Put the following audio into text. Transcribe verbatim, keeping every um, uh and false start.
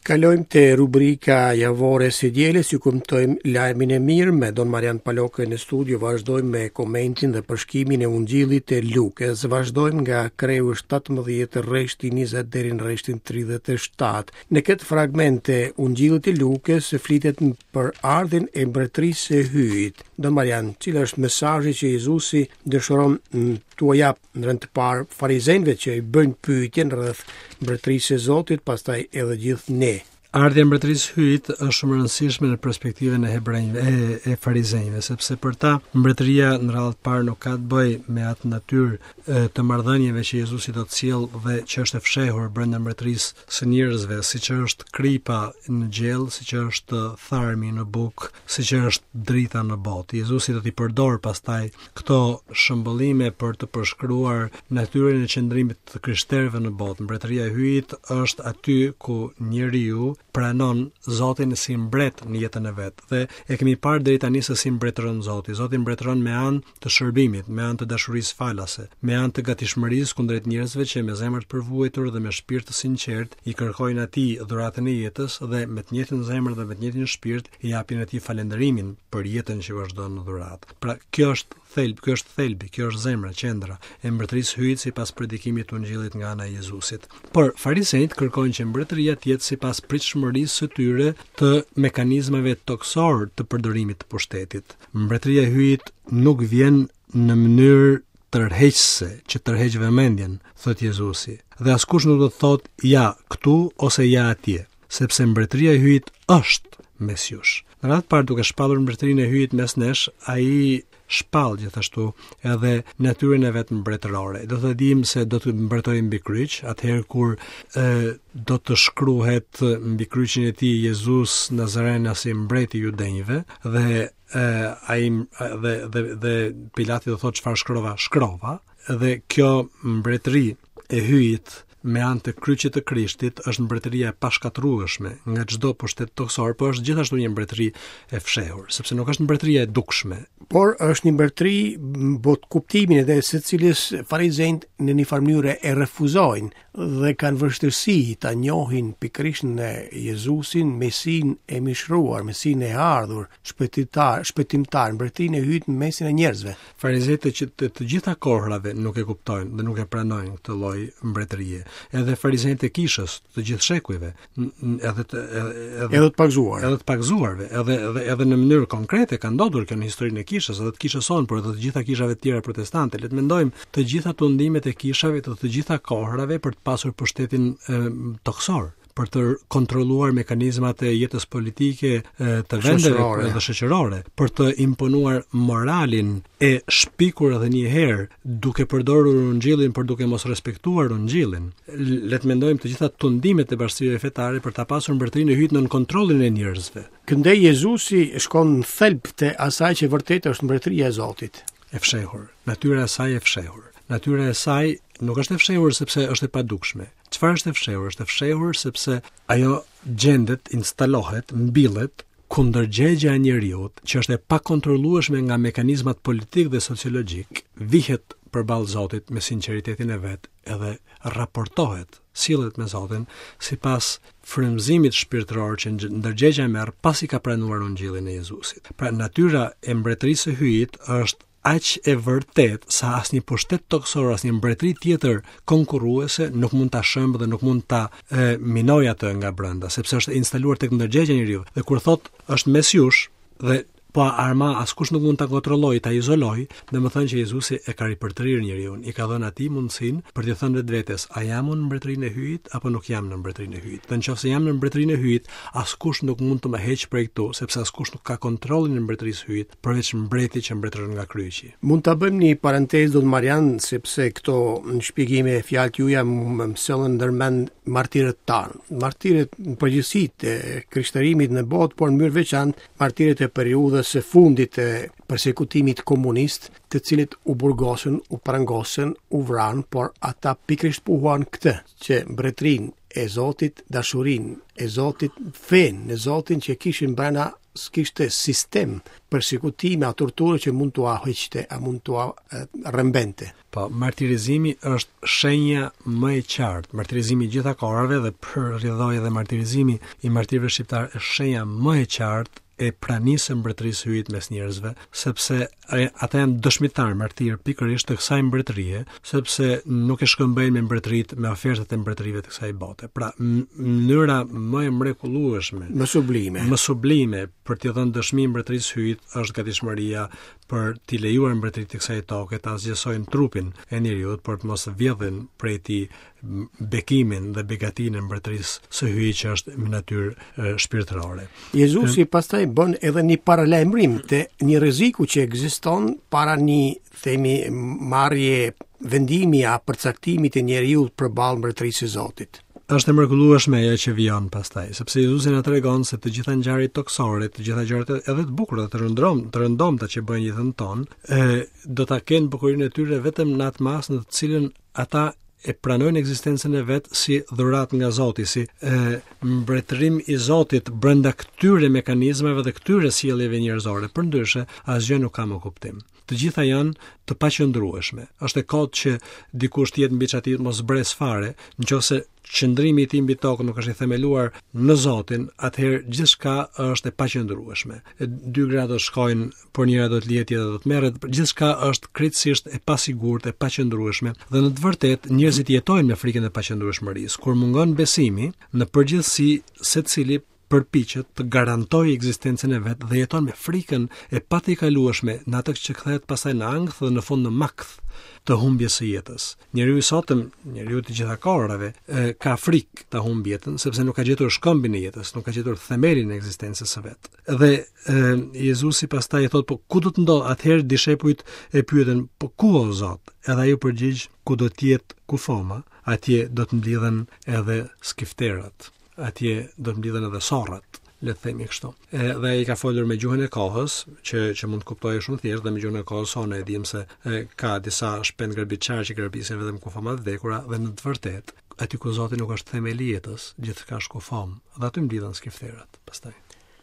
Kalojmë te rubrika javore së dielës, ju kumtojmë lajmin e mirë me Don Marian Palokë në studio. Vazhdojmë me komentin dhe përshkimin e Ungjillit të Lukës. Vazhdojmë nga kreu shtatëmbëdhjetë rreshti njëzet deri në rreshtin tridhjetë e shtatë. Në këtë fragment të Ungjillit të Lukës flitet për ardhin e mbretërisë së hyjit. Don Marian, cili është mesazhi që Jezusi dëshiron t'u jap në rend të parë farizejve që i bëjnë pyetjen rreth mbretërisë së Zotit, pastaj edhe gjithë ne? Ardhja e mbretërisë hyjit është shumë e rëndësishme në perspektivën e hebrejve e, e farizejve, sepse për ta mbretëria në radhë të parë nuk ka të bëjë me atë natyrë të marrëdhënieve që Jezusi do të sjellë dhe që është e fshehur brenda mbretërisë së njerëzve, siç është kripa në gjell, siç është tharmi në bukë, siç është drita në botë. Jezusi do t'i përdor pastaj këto shëmbëllime për të përshkruar natyrën e qëndrimit të krishterëve në botë. Mbretëria e hyjit është aty ku njeriu pranon Zotin si mbret në jetën e vet. Dhe e kemi parë deri tani se si mbretëron Zoti. Zoti mbretëron me anë të shërbimit, me anë të dashurisë falase, me anë të gatishmërisë kundrejt njerëzve që me zemër të përvojtur dhe me shpirt të sinqert i kërkojnë atij dhuratën e jetës dhe me të njëjtën zemër dhe me të njëjtin shpirt i japin atij falënderimin për jetën që vazhdon në dhuratë. Pra, kjo është thelb, kjo është thelbi, kjo është zemra, qendra e mbretërisë hyjit sipas predikimit të Ungjillit nga ana e Jezusit. Por farizejt kërkojnë që mbretëria të jetë sipas pritshmërisë së tyre të mekanizmave toksor të përdorimit të pushtetit. Mbretëria e hyjit nuk vjen në mënyrë tërheqëse që tërheq vëmendjen, thot Jezusi. Dhe askush nuk do të thotë ja këtu ose ja atje, sepse mbretëria e hyjit është mes jush. Në radhë parë duke shpallur mbretërinë e hyjit mes nesh, ai shpall gjithashtu edhe natyrën e vet mbretërore. Do të dim se do të mbretëtojë mbi kryq, atëherë kur e, do të shkruhet mbi kryqin e tij Jezus Nazarena si mbreti i judenjve dhe e, ai dhe, dhe dhe Pilati do thotë çfarë shkrova, shkrova, dhe kjo mbretëri e hyjit me anë të kryqit të Krishtit është mbretëria e pashkatrueshme nga çdo pushtet toksor, por është gjithashtu një mbretëri e fshehur, sepse nuk është mbretëria e dukshme, por është një mbretëri bot kuptimin edhe së cilës farizejt në një farë mënyrë e refuzojnë dhe kanë vështirësi ta njohin pikërisht në Jezusin, Mesin e mishruar, Mesin e ardhur, shpëtimtar, shpëtimtar, mbretërinë e hyjit në mesin e njerëzve. Farizejt të, të, të gjitha kohrave nuk e kuptojnë dhe nuk e pranojnë këtë lloj mbretërie. Edhe farizejt e kishës, të gjithë shekujve, edhe të edhe, edhe të pagzuar, edhe të pagzuarve, edhe edhe edhe në mënyrë konkrete ka ndodhur kjo në historinë e kishës, edhe të kishës sonë, por edhe të gjitha kishave të tjera protestante. Le të mendojmë të gjitha tundimet e kishave të të gjitha kohrave për të pasur pushtetin e, toksor, për të kontrolluar mekanizmat e jetës politike e, të vendeve dhe shoqërore, për të imponuar moralin e shpikur edhe një herë duke përdorur Ungjillin, por duke mos respektuar Ungjillin. Le të mendojmë të gjitha tundimet e bashkësisë fetare për ta pasur mbretërinë e hyjit në kontrollin e njerëzve. Këndej Jezusi shkon në thelb të asaj që vërtet është mbretëria e Zotit. E fshehur, natyra e saj e fshehur. Natyra e saj nuk është e fshehur sepse është e padukshme. Çfarë është e fshehur? Është e fshehur sepse ajo gjendet, instalohet, mbillet kundër gjegja e njeriut, që është e pakontrollueshme nga mekanizmat politik dhe sociologjik, vihet përballë Zotit me sinqeritetin e vet, edhe raportohet, sillet me Zotin sipas frymëzimit shpirtëror që ndërgjegja merr pasi ka pranuar Ungjillin e Jezusit. Pra natyra e mbretërisë së hyjit është aq e vërtet sa asnjë pushtet toksor, asnjë mbretëri tjetër konkurruese nuk mund ta shëmbë dhe nuk mund ta e, minojë atë nga brenda, sepse është instaluar tek ndërgjegja e njeriu. Dhe kur thot është mes jush dhe po arma askush nuk mund ta kontrollojë, ta izolojë, domethënë që Jezusi e ka ripërtrirë njeriu, i ka dhënë atij mundësinë për të thënë vetvetes, a jam unë në mbretërinë e hyjit apo nuk jam në mbretërinë e hyjit. Dhe nëse jam në mbretërinë e hyjit, askush nuk mund të më heqë prej këtu, sepse askush nuk ka kontrollin e mbretërisë së hyjit, përveç mbretit që mbretëron nga kryqi. Mund ta bëjmë një parantezë Don Marian, sepse këto në shpjegime e fjalët juaja më mësojnë ndërmend martirët tanë. Martirët në përgjithësi të krishterimit në botë, por në mënyrë veçantë martirët e periudhës së fundit të persekutimit komunist, të cilët u burgosën, u prangosën, u vranë, por ata pikërisht puhuan këtë, që mbretërinë e Zotit, dashurinë e Zotit, fenë në Zotin që kishin brenda s'kishte sistem persekutimi a torturë që mund t'u heqte, a mund t'u rrëmbente. Po, martirizimi është shenja më e qartë. Martirizimi i gjitha kohërave dhe për rrjedhoi edhe martirizimi i martirëve shqiptar është shenja më e qartë e pranisë mbretërisë hyjit mes njerëzve, sepse ata janë dëshmitar martir pikërisht të kësaj mbretërie, sepse nuk e shkëmbejnë me mbretëritë, me ofertat e mbretërive të kësaj bote. Pra, mënyra më e mrekullueshme, më sublime, më sublime për t'i dhënë dëshmi mbretërisë hyjit është gatishmëria për t'i lejuar mbretëritë të kësaj toke të asgjësojnë trupin e njeriut, por të mos vjedhin prej t'i bekimin dhe begatinë e mbretërisë së hyjit që është në natyrë shpirtërore. Jezusi pastaj bën edhe një paralajmërim të një rreziku që ekziston para një, themi, marrje vendimi a përcaktimit të njeriu përballë mbretërisë së Zotit. Është e mrekullueshme ajo që vjen pastaj, sepse Jezusi na tregon se të gjitha ngjarjet toksore, të gjitha gjërat edhe të bukura, të rëndom, të rëndomta që bëjnë jetën tonë, e, do ta kenë bukurinë e tyre vetëm në atë mas në të cilën ata e pranojnë ekzistencën e vet si dhuratë nga Zoti, si e, mbretërim i Zotit brenda këtyre mekanizmave dhe këtyre sjelljeve njerëzore. Përndryshe, asgjë nuk ka më kuptim. Të gjitha janë të paqëndrueshme. Është e kohët që dikush të jetë mbi çati mos bres fare, nëse qëndrimi i tij mbi tokë nuk është i themeluar në Zotin, atëherë gjithçka është e paqëndrueshme. Dy gra do shkojnë, por njëra do të lihet, tjetra do të merret. Gjithçka është krejtësisht e pasigurt, e paqëndrueshme dhe në të vërtetë njerëzit jetojnë me frikën e paqëndrueshmërisë. Kur mungon besimi, në përgjithësi secili përpiqet të garantojë ekzistencën e vet dhe jeton me frikën e patikalueshme në atë që kthehet pastaj në ankth dhe në fund në makth të humbjes së jetës. Njeriu i sotëm, njeriu të gjitha kohërave, ka frikë ta humbë jetën sepse nuk ka gjetur shkëmbin e jetës, nuk ka gjetur themelin e ekzistencës së vet. Dhe e, Jezusi pastaj e thot, po ku do të ndodh? Atëherë dishepujt e pyeten, po ku o Zot? Edhe ai u përgjigj, ku do të jetë kufoma, atje do të mblidhen edhe skifterat. Atje do të mblidhen edhe sorrat, le të themi kështu. E, dhe ai ka folur me gjuhën e kohës, që që mund të kuptojë shumë thjesht, dhe me gjuhën e kohës sonë e dim se e, ka disa shpend gërbiçar që gërbisin vetëm kufomat të vdekura, dhe në të vërtetë, aty ku Zoti nuk është themeli i jetës, gjithçka është kufom, dhe aty mblidhen skifterat pastaj.